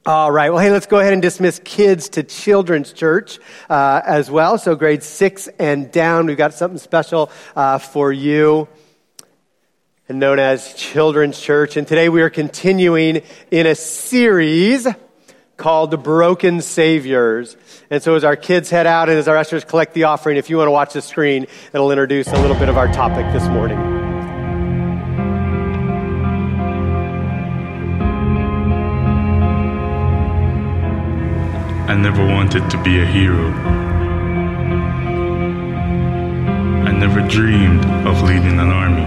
All right. Well, hey, let's go ahead and dismiss kids to Children's Church as well. So grades 6 and down, we've got something special for you, and known as Children's Church. And today we are continuing in a series called The Broken Saviors. And so as our kids head out and as our ushers collect the offering, if you want to watch the screen, it'll introduce a little bit of our topic this morning. I never wanted to be a hero. I never dreamed of leading an army.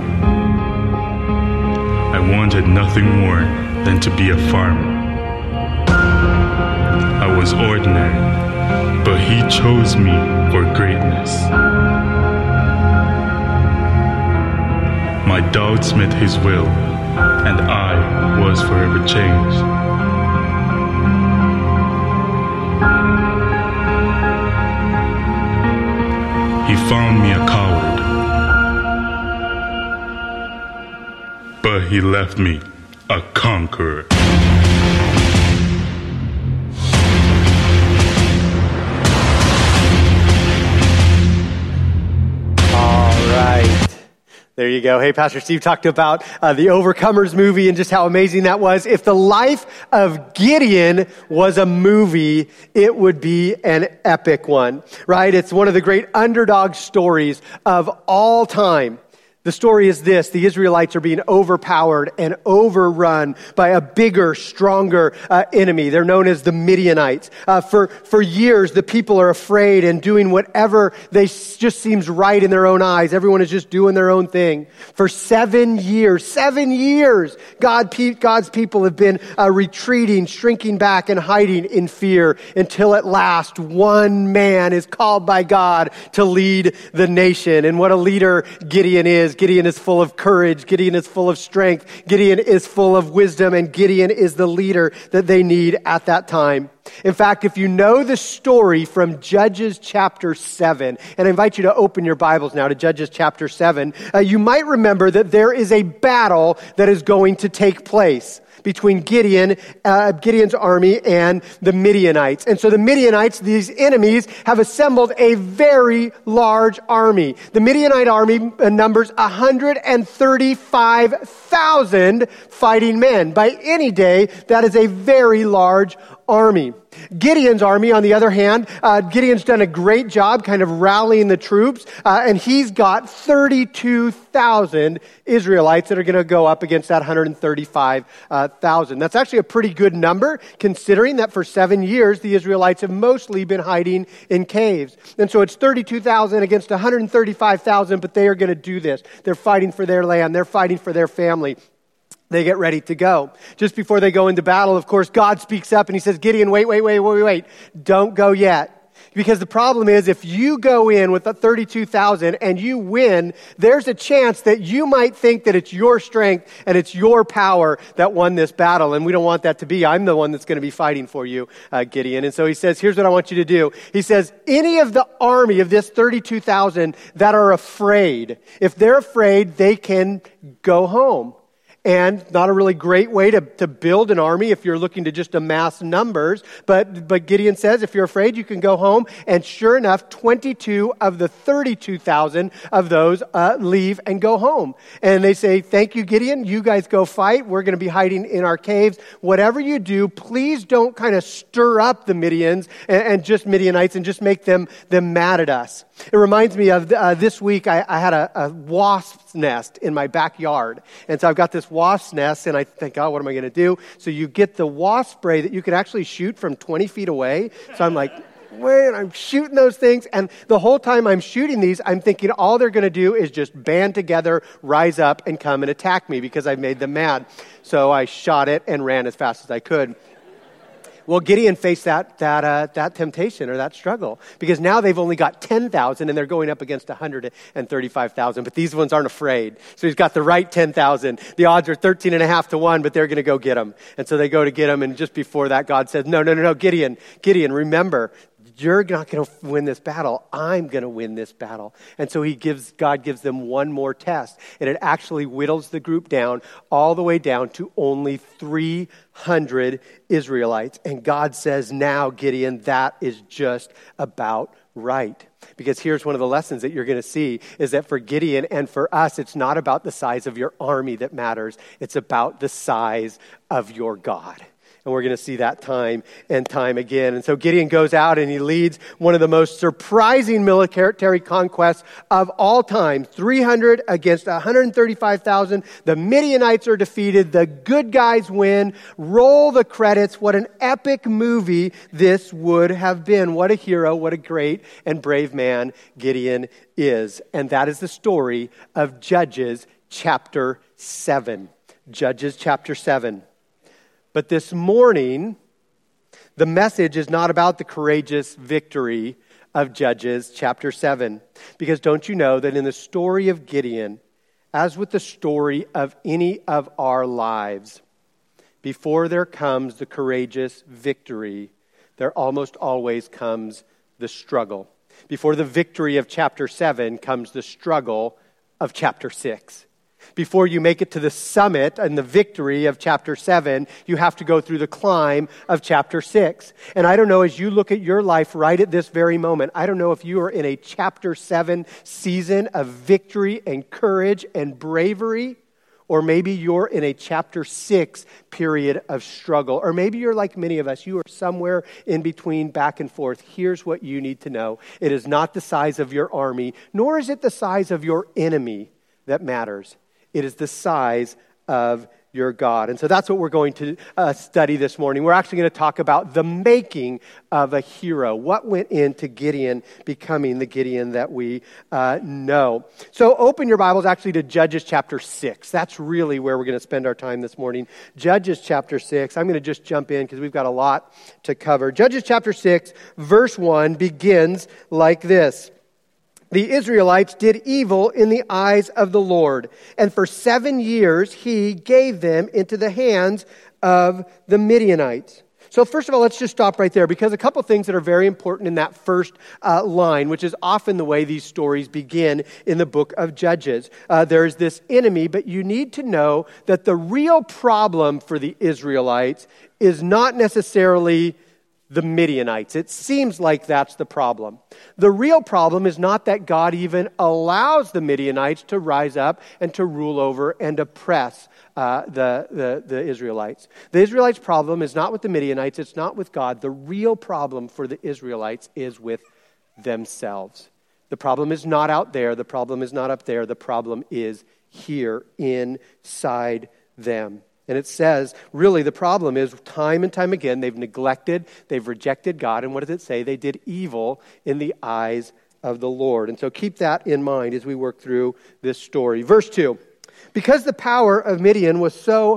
I wanted nothing more than to be a farmer. I was ordinary, but he chose me for greatness. My doubts met his will, and I was forever changed. He found me a coward, but he left me a conqueror. There you go. Hey, Pastor Steve talked about the Overcomers movie and just how amazing that was. If the life of Gideon was a movie, it would be an epic one, right? It's one of the great underdog stories of all time. The story is this: the Israelites are being overpowered and overrun by a bigger, stronger enemy. They're known as the Midianites. For years, the people are afraid and doing whatever just seems right in their own eyes. Everyone is just doing their own thing. For 7 years, God's people have been retreating, shrinking back, and hiding in fear until at last one man is called by God to lead the nation. And what a leader Gideon is. Gideon is full of courage. Gideon is full of strength. Gideon is full of wisdom. And Gideon is the leader that they need at that time. In fact, if you know the story from Judges chapter 7, and I invite you to open your Bibles now to Judges chapter 7, you might remember that there is a battle that is going to take place between Gideon's army and the Midianites. And so the Midianites, these enemies, have assembled a very large army. The Midianite army numbers 135,000 fighting men. By any day, that is a very large army. Gideon's army, on the other hand, Gideon's done a great job kind of rallying the troops, and he's got 32,000 Israelites that are going to go up against that 135,000. That's actually a pretty good number, considering that for 7 years, the Israelites have mostly been hiding in caves. And so it's 32,000 against 135,000, but they are going to do this. They're fighting for their land. They're fighting for their family. They get ready to go. Just before they go into battle, of course, God speaks up and he says, Gideon, wait. Don't go yet. Because the problem is, if you go in with the 32,000 and you win, there's a chance that you might think that it's your strength and it's your power that won this battle. And we don't want that to be. I'm the one that's going to be fighting for you, Gideon. And so he says, here's what I want you to do. He says, any of the army of this 32,000 that are afraid, if they're afraid, they can go home. And not a really great way to build an army if you're looking to just amass numbers. But Gideon says, if you're afraid, you can go home. And sure enough, 22 of the 32,000 of those leave and go home. And they say, thank you, Gideon. You guys go fight. We're going to be hiding in our caves. Whatever you do, please don't kind of stir up the Midianites and just make them mad at us. It reminds me of this week, I had a wasp's nest in my backyard. And so I've got this wasp's nest, and I think, oh, what am I going to do? So you get the wasp spray that you can actually shoot from 20 feet away. So I'm like, wait, I'm shooting those things. And the whole time I'm shooting these, I'm thinking all they're going to do is just band together, rise up, and come and attack me because I've made them mad. So I shot it and ran as fast as I could. Well, Gideon faced that temptation or that struggle because now they've only got 10,000 and they're going up against 135,000. But these ones aren't afraid. So he's got the right 10,000. The odds are 13.5 to 1, but they're going to go get him. And so they go to get him. And just before that, God says, no, Gideon, remember, you're not going to win this battle. I'm going to win this battle. And so God gives them one more test. And it actually whittles the group down all the way down to only 300 Israelites. And God says, now, Gideon, that is just about right. Because here's one of the lessons that you're going to see is that for Gideon and for us, it's not about the size of your army that matters. It's about the size of your God. And we're going to see that time and time again. And so Gideon goes out and he leads one of the most surprising military conquests of all time. 300 against 135,000. The Midianites are defeated. The good guys win. Roll the credits. What an epic movie this would have been. What a hero. What a great and brave man Gideon is. And that is the story of Judges chapter 7. Judges chapter 7. But this morning, the message is not about the courageous victory of Judges chapter 7. Because don't you know that in the story of Gideon, as with the story of any of our lives, before there comes the courageous victory, there almost always comes the struggle. Before the victory of chapter 7 comes the struggle of chapter 6. Before you make it to the summit and the victory of chapter 7, you have to go through the climb of chapter 6. And I don't know, as you look at your life right at this very moment, I don't know if you are in a chapter 7 season of victory and courage and bravery, or maybe you're in a chapter 6 period of struggle. Or maybe you're like many of us. You are somewhere in between, back and forth. Here's what you need to know. It is not the size of your army, nor is it the size of your enemy that matters. It is the size of your God. And so that's what we're going to study this morning. We're actually going to talk about the making of a hero. What went into Gideon becoming the Gideon that we know. So open your Bibles actually to Judges chapter 6. That's really where we're going to spend our time this morning. Judges chapter 6. I'm going to just jump in because we've got a lot to cover. Judges chapter 6, verse 1 begins like this. The Israelites did evil in the eyes of the Lord, and for 7 years he gave them into the hands of the Midianites. So first of all, let's just stop right there, because a couple things that are very important in that first line, which is often the way these stories begin in the book of Judges. There's this enemy, but you need to know that the real problem for the Israelites is not necessarily the Midianites. It seems like that's the problem. The real problem is not that God even allows the Midianites to rise up and to rule over and oppress the Israelites. The Israelites' problem is not with the Midianites. It's not with God. The real problem for the Israelites is with themselves. The problem is not out there. The problem is not up there. The problem is here inside them. And it says, really, the problem is time and time again, they've neglected, they've rejected God. And what does it say? They did evil in the eyes of the Lord. And so keep that in mind as we work through this story. Verse 2, because the power of Midian was so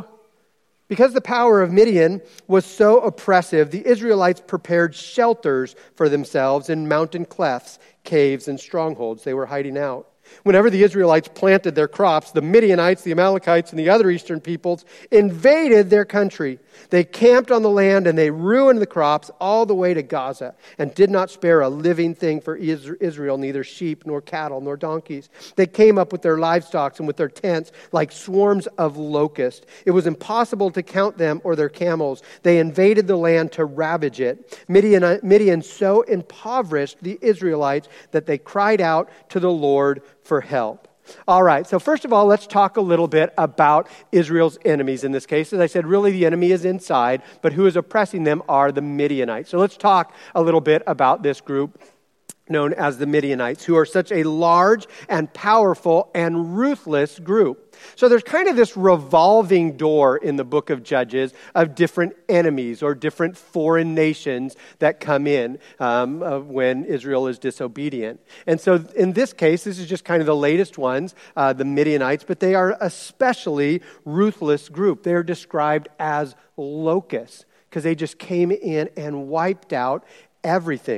oppressive, the Israelites prepared shelters for themselves in mountain clefts, caves, and strongholds. They were hiding out. Whenever the Israelites planted their crops, the Midianites, the Amalekites, and the other eastern peoples invaded their country. They camped on the land and they ruined the crops all the way to Gaza and did not spare a living thing for Israel, neither sheep nor cattle nor donkeys. They came up with their livestock and with their tents like swarms of locusts. It was impossible to count them or their camels. They invaded the land to ravage it. Midian so impoverished the Israelites that they cried out to the Lord for help. All right, so first of all, let's talk a little bit about Israel's enemies in this case. As I said, really the enemy is inside, but who is oppressing them are the Midianites. So let's talk a little bit about this group known as the Midianites, who are such a large and powerful and ruthless group. So there's kind of this revolving door in the book of Judges of different enemies or different foreign nations that come in when Israel is disobedient. And so in this case, this is just kind of the latest ones, the Midianites, but they are especially ruthless group. They're described as locusts because they just came in and wiped out everything.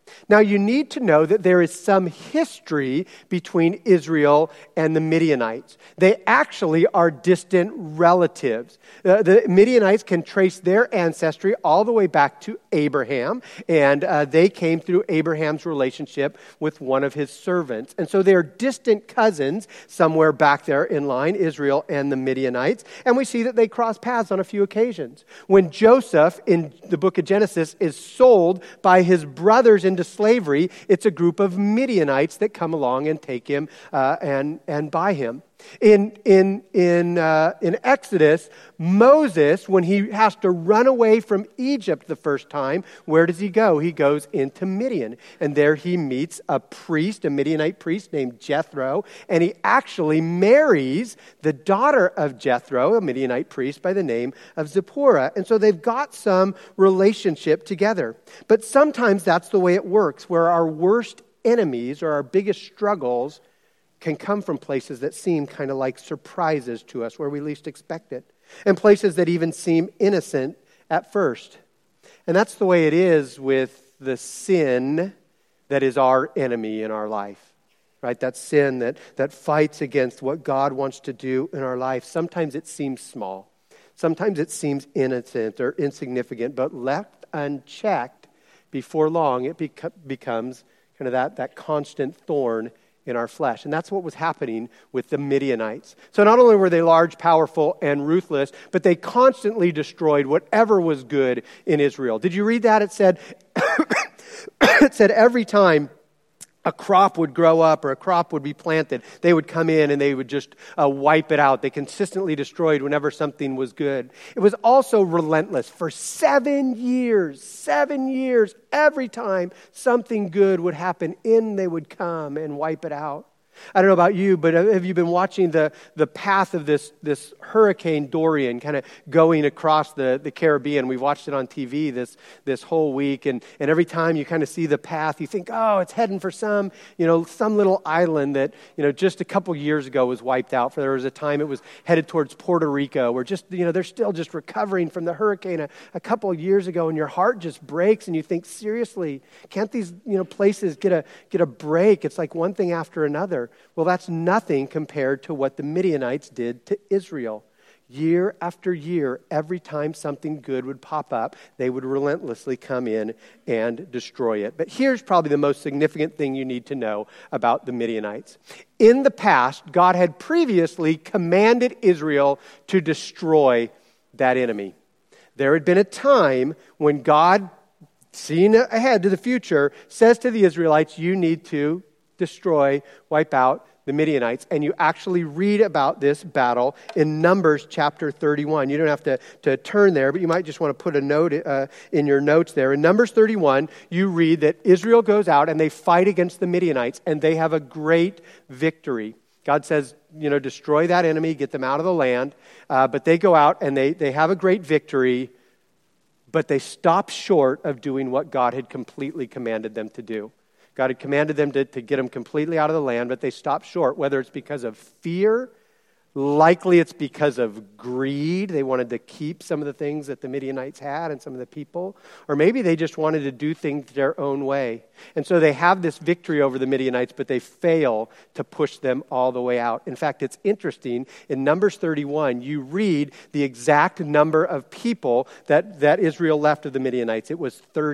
Now, you need to know that there is some history between Israel and the Midianites. They actually are distant relatives. The Midianites can trace their ancestry all the way back to Abraham, and they came through Abraham's relationship with one of his servants. And so they're distant cousins somewhere back there in line, Israel and the Midianites. And we see that they cross paths on a few occasions. When Joseph, in the book of Genesis, is sold by his brothers into slavery, it's a group of Midianites that come along and take him and buy him. In Exodus, Moses, when he has to run away from Egypt the first time, where does he go? He goes into Midian, and there he meets a priest, a Midianite priest named Jethro, and he actually marries the daughter of Jethro, a Midianite priest by the name of Zipporah. And so they've got some relationship together. But sometimes that's the way it works, where our worst enemies or our biggest struggles can come from places that seem kind of like surprises to us, where we least expect it, and places that even seem innocent at first. And that's the way it is with the sin that is our enemy in our life, right? That sin that fights against what God wants to do in our life. Sometimes it seems small. Sometimes it seems innocent or insignificant, but left unchecked, before long, it becomes kind of that constant thorn in our flesh. And that's what was happening with the Midianites. So not only were they large, powerful, and ruthless, but they constantly destroyed whatever was good in Israel. Did you read that? It said, it said every time a crop would grow up or a crop would be planted, they would come in and they would just wipe it out. They consistently destroyed whenever something was good. It was also relentless. For 7 years, every time something good would happen, in they would come and wipe it out. I don't know about you, but have you been watching the path of this Hurricane Dorian kind of going across the Caribbean? We've watched it on TV this whole week, and every time you kind of see the path, you think, oh, it's heading for some little island that, just a couple years ago was wiped out. There was a time it was headed towards Puerto Rico, where they're still just recovering from the hurricane a couple of years ago, and your heart just breaks, and you think, seriously, can't these places get a break? It's like one thing after another. Well, that's nothing compared to what the Midianites did to Israel. Year after year, every time something good would pop up, they would relentlessly come in and destroy it. But here's probably the most significant thing you need to know about the Midianites. In the past, God had previously commanded Israel to destroy that enemy. There had been a time when God, seeing ahead to the future, says to the Israelites, you need to destroy, wipe out the Midianites. And you actually read about this battle in Numbers chapter 31. You don't have to turn there, but you might just want to put a note in your notes there. In Numbers 31, you read that Israel goes out and they fight against the Midianites, and they have a great victory. God says, destroy that enemy, get them out of the land. But they go out and they have a great victory, but they stop short of doing what God had completely commanded them to do. God had commanded them to get them completely out of the land, but they stopped short, whether it's because of fear, likely it's because of greed. They wanted to keep some of the things that the Midianites had and some of the people, or maybe they just wanted to do things their own way. And so they have this victory over the Midianites, but they fail to push them all the way out. In fact, it's interesting, in Numbers 31, you read the exact number of people that Israel left of the Midianites. It was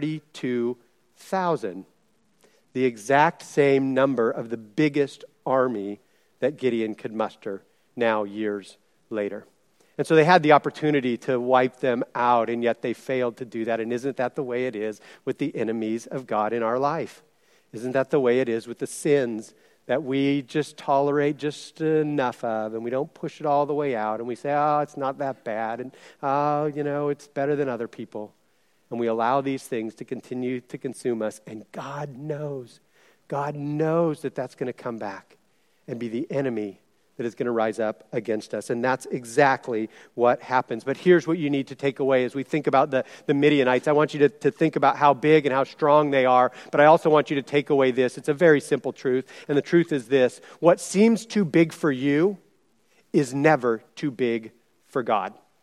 32,000. The exact same number of the biggest army that Gideon could muster now years later. And so they had the opportunity to wipe them out, and yet they failed to do that. And isn't that the way it is with the enemies of God in our life? Isn't that the way it is with the sins that we just tolerate just enough of, and we don't push it all the way out, and we say, oh, it's not that bad, and it's better than other people. And we allow these things to continue to consume us. And God knows that that's going to come back and be the enemy that is going to rise up against us. And that's exactly what happens. But here's what you need to take away as we think about the Midianites. I want you to think about how big and how strong they are. But I also want you to take away this. It's a very simple truth. And the truth is this: what seems too big for you is never too big for God.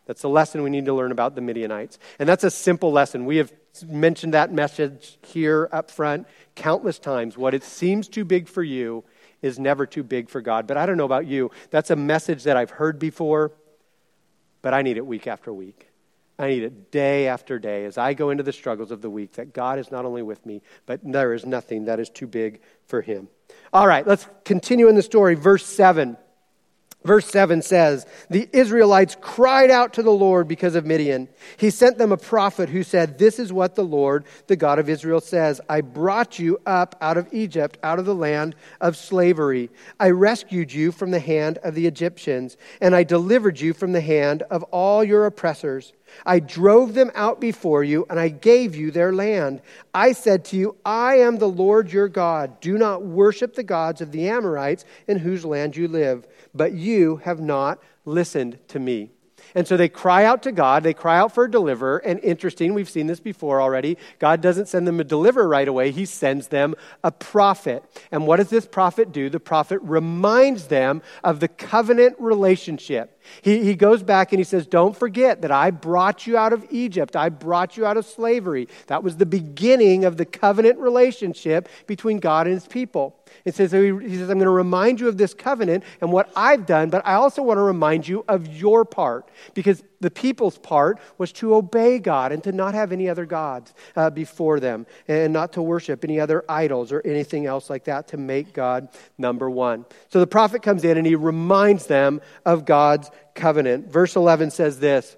That's the lesson we need to learn about the Midianites. And that's a simple lesson. We have mentioned that message here up front countless times. What it seems too big for you is never too big for God. But I don't know about you. That's a message that I've heard before, but I need it week after week. I need it day after day as I go into the struggles of the week, that God is not only with me, but there is nothing that is too big for him. All right, let's continue in the story. Verse 7. Verse 7 says, the Israelites cried out to the Lord because of Midian. He sent them a prophet who said, this is what the Lord, the God of Israel, says. I brought you up out of Egypt, out of the land of slavery. I rescued you from the hand of the Egyptians, and I delivered you from the hand of all your oppressors. I drove them out before you, and I gave you their land. I said to you, I am the Lord your God. Do not worship the gods of the Amorites in whose land you live. But you have not listened to me. And so they cry out to God. They cry out for a deliverer. And interesting, we've seen this before already. God doesn't send them a deliverer right away. He sends them a prophet. And what does this prophet do? The prophet reminds them of the covenant relationship. He goes back and he says, don't forget that I brought you out of Egypt. I brought you out of slavery. That was the beginning of the covenant relationship between God and his people. It says, he says, I'm going to remind you of this covenant and what I've done, but I also want to remind you of your part, because the people's part was to obey God and to not have any other gods before them, and not to worship any other idols or anything else like that, to make God number one. So the prophet comes in and he reminds them of God's covenant. Verse 11 says this,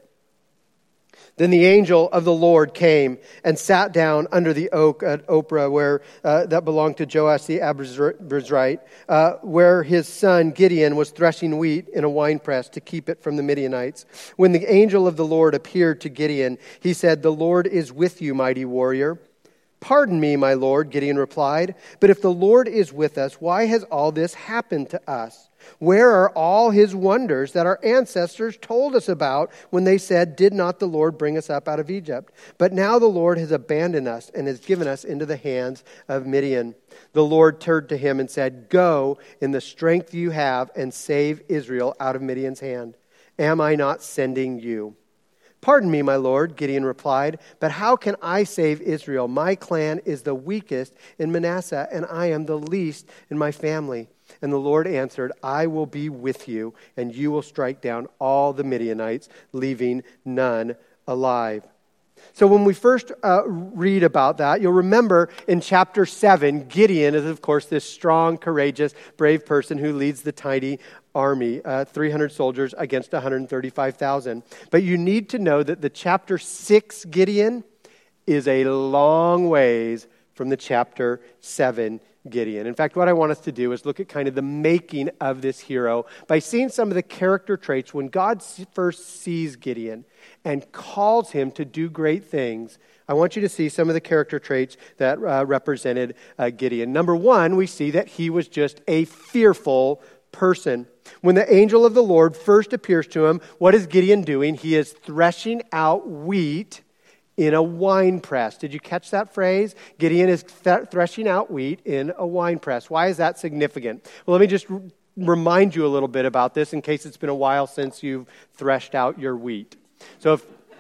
then the angel of the Lord came and sat down under the oak at Ophrah, where that belonged to Joash the Abiezrite, where his son Gideon was threshing wheat in a winepress to keep it from the Midianites. When the angel of the Lord appeared to Gideon, he said, the Lord is with you, mighty warrior. Pardon me, my Lord, Gideon replied, but if the Lord is with us, why has all this happened to us? Where are all his wonders that our ancestors told us about when they said, did not the Lord bring us up out of Egypt? But now the Lord has abandoned us and has given us into the hands of Midian. The Lord turned to him and said, go in the strength you have and save Israel out of Midian's hand. Am I not sending you? Pardon me, my Lord, Gideon replied, but how can I save Israel? My clan is the weakest in Manasseh, and I am the least in my family. And the Lord answered, I will be with you, and you will strike down all the Midianites, leaving none alive. So when we first read about that, you'll remember in chapter 7, Gideon is, of course, this strong, courageous, brave person who leads the tiny army, 300 soldiers against 135,000. But you need to know that the chapter 6 Gideon is a long ways from the chapter 7 Gideon. In fact, what I want us to do is look at kind of the making of this hero by seeing some of the character traits when God first sees Gideon and calls him to do great things. I want you to see some of the character traits that represented Gideon. Number one, we see that he was just a fearful person. When the angel of the Lord first appears to him, what is Gideon doing? He is threshing out wheat in a wine press. Did you catch that phrase? Gideon is threshing out wheat in a wine press. Why is that significant? Well, let me just remind you a little bit about this in case it's been a while since you've threshed out your wheat. So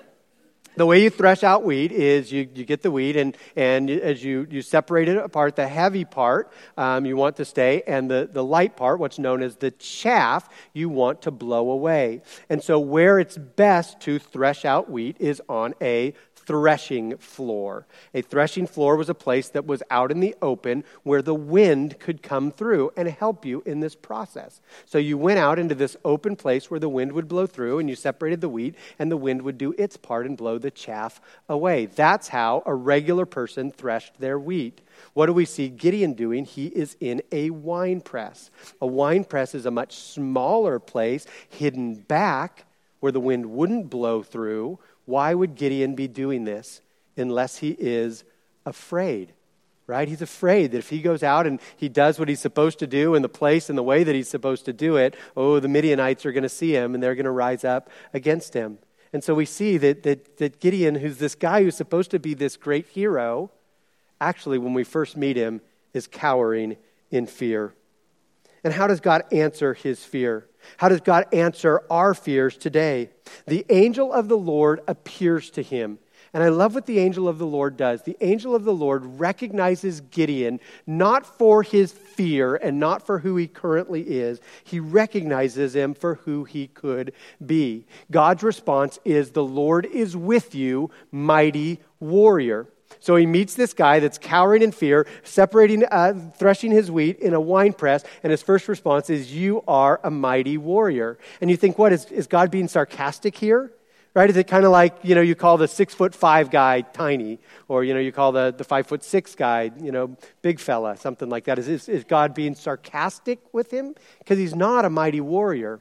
the way you thresh out wheat is you get the wheat, and as you separate it apart, the heavy part you want to stay, and the light part, what's known as the chaff, you want to blow away. And so where it's best to thresh out wheat is on a threshing floor. A threshing floor was a place that was out in the open where the wind could come through and help you in this process. So you went out into this open place where the wind would blow through, and you separated the wheat, and the wind would do its part and blow the chaff away. That's how a regular person threshed their wheat. What do we see Gideon doing? He is in a wine press. A wine press is a much smaller place, hidden back where the wind wouldn't blow through. Why would Gideon be doing this unless he is afraid, right? He's afraid that if he goes out and he does what he's supposed to do in the place and the way that he's supposed to do it, the Midianites are going to see him and they're going to rise up against him. And so we see that Gideon, who's this guy who's supposed to be this great hero, actually, when we first meet him, is cowering in fear. And how does God answer his fear? How does God answer our fears today? The angel of the Lord appears to him. And I love what the angel of the Lord does. The angel of the Lord recognizes Gideon not for his fear and not for who he currently is. He recognizes him for who he could be. God's response is, "The Lord is with you, mighty warrior." So he meets this guy that's cowering in fear, threshing his wheat in a wine press, and his first response is, "You are a mighty warrior." And you think, what, is God being sarcastic here? Right? Is it kind of like, you call the 6'5" guy tiny, or, you call the 5'6" guy, big fella, something like that. Is God being sarcastic with him? Because he's not a mighty warrior.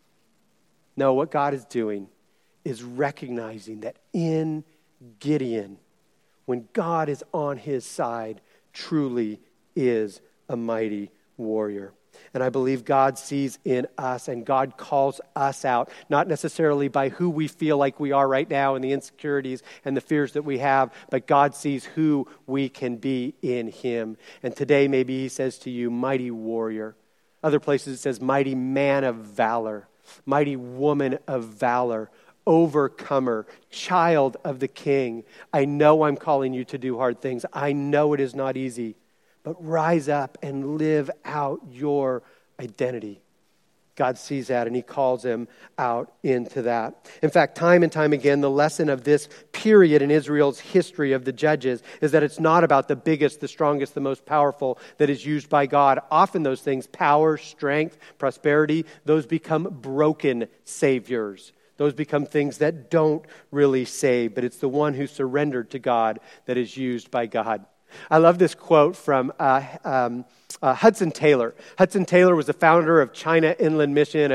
No, what God is doing is recognizing that in Gideon, when God is on his side, truly is a mighty warrior. And I believe God sees in us and God calls us out, not necessarily by who we feel like we are right now and the insecurities and the fears that we have, but God sees who we can be in him. And today maybe he says to you, mighty warrior. Other places it says mighty man of valor, mighty woman of valor, overcomer, child of the King. I know I'm calling you to do hard things. I know it is not easy. But rise up and live out your identity. God sees that and he calls him out into that. In fact, time and time again, the lesson of this period in Israel's history of the judges is that it's not about the biggest, the strongest, the most powerful that is used by God. Often those things, power, strength, prosperity, those become broken saviors. Those become things that don't really save, but it's the one who surrendered to God that is used by God. I love this quote from Hudson Taylor. Hudson Taylor was the founder of China Inland Mission,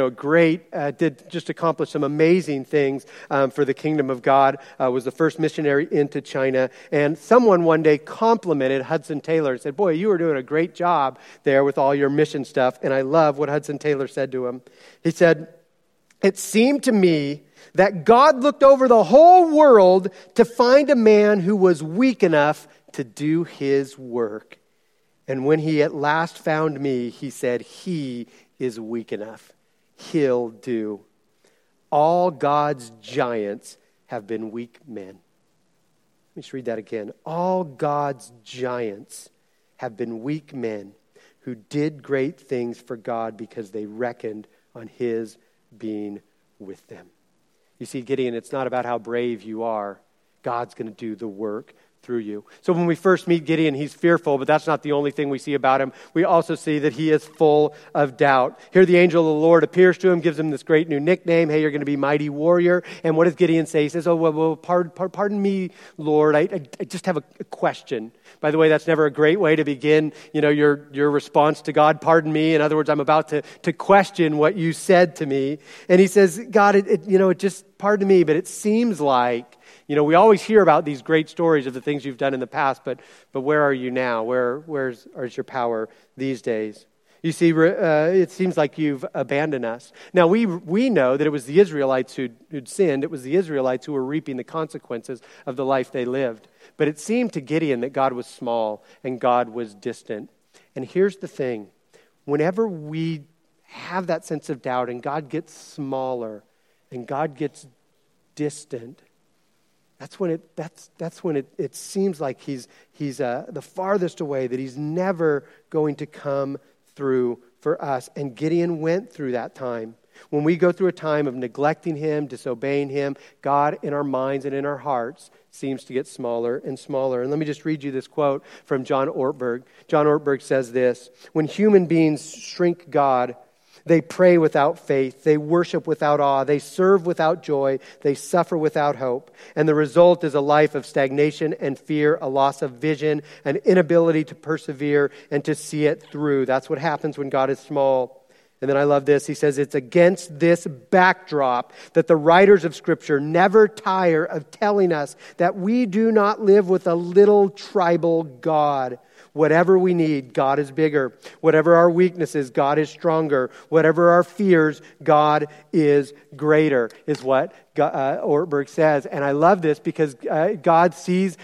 did accomplish some amazing things for the kingdom of God, was the first missionary into China. And someone one day complimented Hudson Taylor and said, "Boy, you were doing a great job there with all your mission stuff." And I love what Hudson Taylor said to him. He said, "It seemed to me that God looked over the whole world to find a man who was weak enough to do his work. And when he at last found me, he said, he is weak enough. He'll do. All God's giants have been weak men." Let me just read that again. All God's giants have been weak men who did great things for God because they reckoned on his being with them. You see, Gideon, it's not about how brave you are. God's going to do the work through you. So when we first meet Gideon, he's fearful, but that's not the only thing we see about him. We also see that he is full of doubt. Here the angel of the Lord appears to him, gives him this great new nickname. Hey, you're going to be mighty warrior. And what does Gideon say? He says, pardon me, Lord. I just have a question. By the way, that's never a great way to begin, your response to God. Pardon me. In other words, I'm about to question what you said to me. And he says, God, it just pardon me, but it seems like, we always hear about these great stories of the things you've done in the past, but where are you now? Where's your power these days? You see, it seems like you've abandoned us. Now, we know that it was the Israelites who'd sinned. It was the Israelites who were reaping the consequences of the life they lived. But it seemed to Gideon that God was small and God was distant. And here's the thing. Whenever we have that sense of doubt and God gets smaller and God gets distant, that's when it seems like he's the farthest away, that he's never going to come through for us. And Gideon went through that time. When we go through a time of neglecting him, disobeying him, God in our minds and in our hearts seems to get smaller and smaller. And let me just read you this quote from John Ortberg. John Ortberg says this: "When human beings shrink God, they pray without faith, they worship without awe, they serve without joy, they suffer without hope. And the result is a life of stagnation and fear, a loss of vision, an inability to persevere and to see it through." That's what happens when God is small. And then I love this. He says, it's against this backdrop that the writers of Scripture never tire of telling us that we do not live with a little tribal God. Whatever we need, God is bigger. Whatever our weaknesses, God is stronger. Whatever our fears, God is greater, is what Ortberg says, and I love this because God sees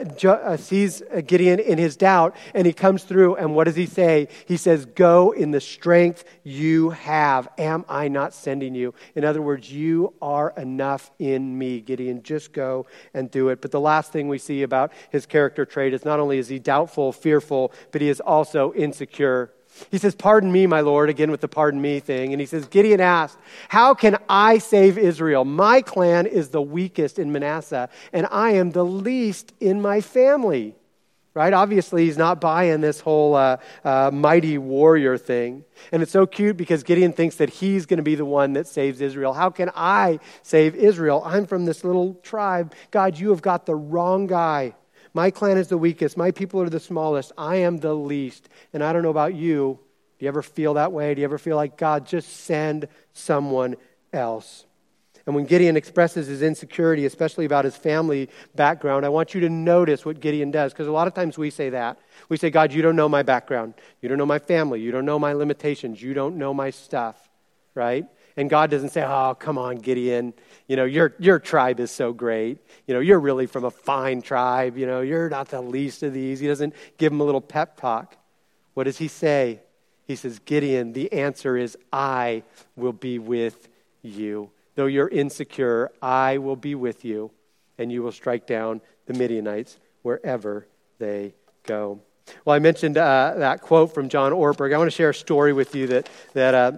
Gideon in his doubt, and he comes through, and what does he say? He says, go in the strength you have. Am I not sending you? In other words, you are enough in me, Gideon. Just go and do it. But the last thing we see about his character trait is not only is he doubtful, fearful, but he is also insecure. He says, pardon me, my Lord, again with the pardon me thing. And he says, Gideon asked, how can I save Israel? My clan is the weakest in Manasseh, and I am the least in my family. Right? Obviously, he's not buying this whole mighty warrior thing. And it's so cute because Gideon thinks that he's going to be the one that saves Israel. How can I save Israel? I'm from this little tribe. God, you have got the wrong guy. My clan is the weakest. My people are the smallest. I am the least. And I don't know about you. Do you ever feel that way? Do you ever feel like, God, just send someone else? And when Gideon expresses his insecurity, especially about his family background, I want you to notice what Gideon does. Because a lot of times we say that. We say, God, you don't know my background. You don't know my family. You don't know my limitations. You don't know my stuff. Right? And God doesn't say, oh, come on, Gideon. You know, your tribe is so great. You know, you're really from a fine tribe. You know, you're not the least of these. He doesn't give him a little pep talk. What does he say? He says, Gideon, the answer is, I will be with you. Though you're insecure, I will be with you, and you will strike down the Midianites wherever they go. Well, I mentioned that quote from John Ortberg. I want to share a story with you that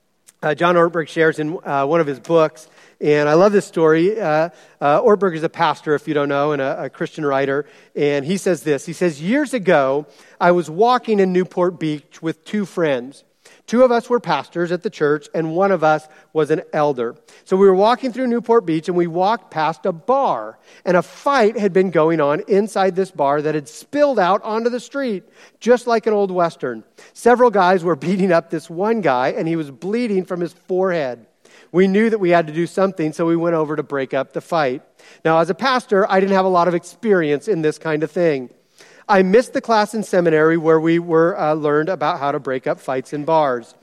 John Ortberg shares in one of his books. And I love this story. Ortberg is a pastor, if you don't know, and a Christian writer. And he says this. He says, years ago, I was walking in Newport Beach with two friends. Two of us were pastors at the church, and one of us was an elder. So we were walking through Newport Beach, and we walked past a bar. And a fight had been going on inside this bar that had spilled out onto the street, just like an old Western. Several guys were beating up this one guy, and he was bleeding from his forehead. We knew that we had to do something, so we went over to break up the fight. Now, as a pastor, I didn't have a lot of experience in this kind of thing. I missed the class in seminary where we learned about how to break up fights in bars.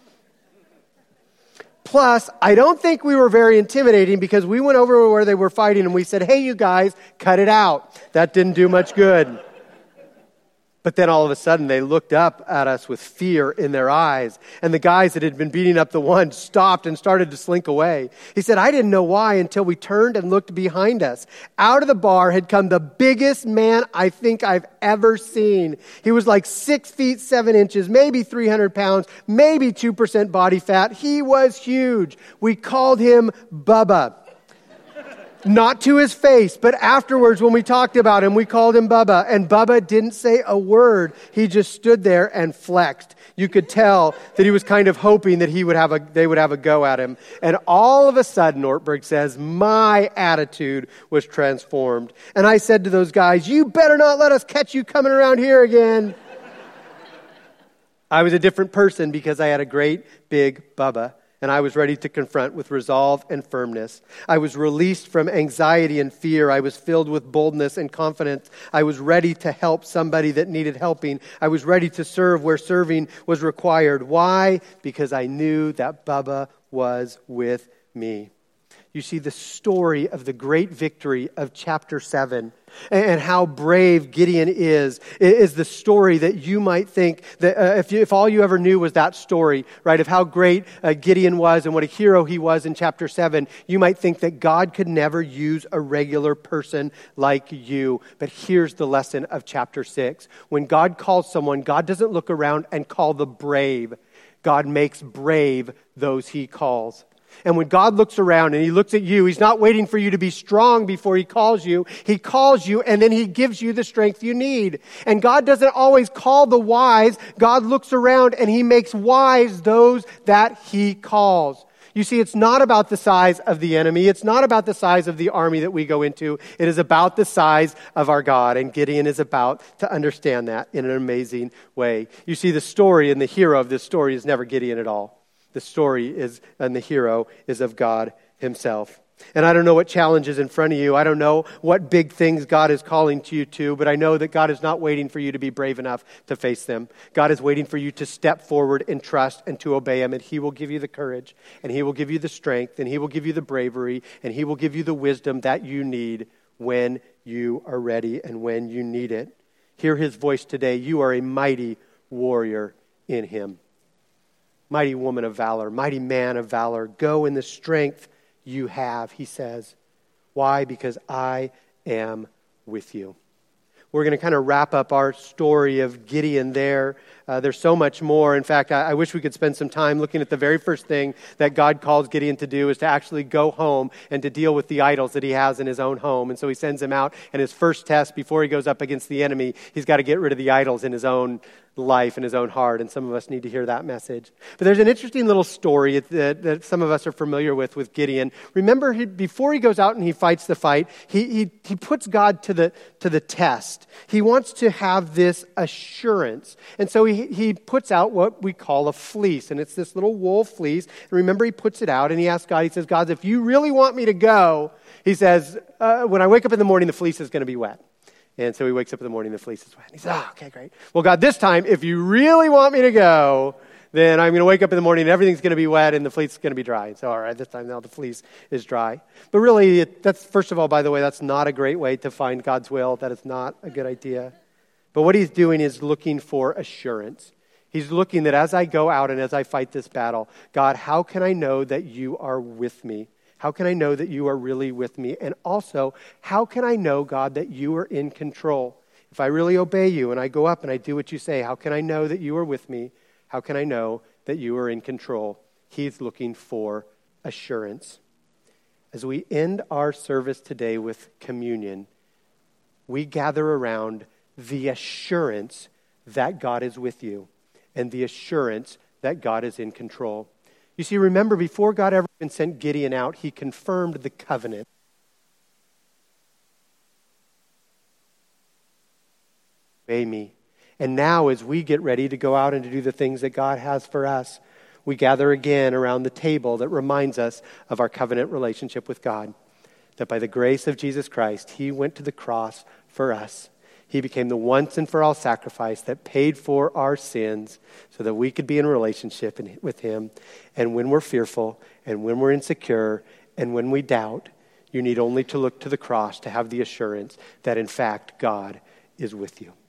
Plus, I don't think we were very intimidating because we went over where they were fighting and we said, hey, you guys, cut it out. That didn't do much good. But then all of a sudden, they looked up at us with fear in their eyes. And the guys that had been beating up the one stopped and started to slink away. He said, I didn't know why until we turned and looked behind us. Out of the bar had come the biggest man I think I've ever seen. He was like 6 feet 7 inches, maybe 300 pounds, maybe 2% body fat. He was huge. We called him Bubba. Not to his face, but afterwards when we talked about him, we called him Bubba. And Bubba didn't say a word. He just stood there and flexed. You could tell that he was kind of hoping that they would have a go at him. And all of a sudden, Ortberg says, my attitude was transformed. And I said to those guys, you better not let us catch you coming around here again. I was a different person because I had a great big Bubba. And I was ready to confront with resolve and firmness. I was released from anxiety and fear. I was filled with boldness and confidence. I was ready to help somebody that needed helping. I was ready to serve where serving was required. Why? Because I knew that Bubba was with me. You see, the story of the great victory of chapter 7 and how brave Gideon is the story that you might think that if all you ever knew was that story, right, of how great Gideon was and what a hero he was in chapter 7, you might think that God could never use a regular person like you. But here's the lesson of chapter 6. When God calls someone, God doesn't look around and call the brave. God makes brave those he calls. And when God looks around and he looks at you, he's not waiting for you to be strong before he calls you. He calls you and then he gives you the strength you need. And God doesn't always call the wise. God looks around and he makes wise those that he calls. You see, it's not about the size of the enemy. It's not about the size of the army that we go into. It is about the size of our God. And Gideon is about to understand that in an amazing way. You see, the story and the hero of this story is never Gideon at all. The story is, and the hero is of God himself. And I don't know what challenge is in front of you. I don't know what big things God is calling to you to, but I know that God is not waiting for you to be brave enough to face them. God is waiting for you to step forward and trust and to obey Him, and He will give you the courage, and He will give you the strength, and He will give you the bravery, and He will give you the wisdom that you need when you are ready and when you need it. Hear His voice today. You are a mighty warrior in Him. Mighty woman of valor, mighty man of valor, go in the strength you have, He says. Why? Because I am with you. We're going to kind of wrap up our story of Gideon there. There's so much more. In fact, I wish we could spend some time looking at the very first thing that God calls Gideon to do is to actually go home and to deal with the idols that he has in his own home. And so He sends him out, and his first test before he goes up against the enemy, he's got to get rid of the idols in his own life, in his own heart. And some of us need to hear that message. But there's an interesting little story that some of us are familiar with Gideon. Remember, before he goes out and he fights the fight, he puts God to the test. He wants to have this assurance. And so he puts out what we call a fleece. And it's this little wool fleece. And remember, he puts it out and he asks God, he says, God, if you really want me to go, he says, when I wake up in the morning, the fleece is going to be wet. And so he wakes up in the morning, the fleece is wet. And he says, okay, great. Well, God, this time, if you really want me to go, then I'm going to wake up in the morning and everything's going to be wet and the fleece is going to be dry. So, all right, this time now the fleece is dry. But really, that's, first of all, by the way, that's not a great way to find God's will. That is not a good idea. But what he's doing is looking for assurance. He's looking that as I go out and as I fight this battle, God, how can I know that you are with me? How can I know that you are really with me? And also, how can I know, God, that you are in control? If I really obey you and I go up and I do what you say, how can I know that you are with me? How can I know that you are in control? He's looking for assurance. As we end our service today with communion, we gather around the assurance that God is with you and the assurance that God is in control. You see, remember, before God ever even sent Gideon out, He confirmed the covenant. Obey me. And now, as we get ready to go out and to do the things that God has for us, we gather again around the table that reminds us of our covenant relationship with God. That by the grace of Jesus Christ, He went to the cross for us. He became the once and for all sacrifice that paid for our sins so that we could be in a relationship with Him. And when we're fearful and when we're insecure and when we doubt, you need only to look to the cross to have the assurance that in fact God is with you.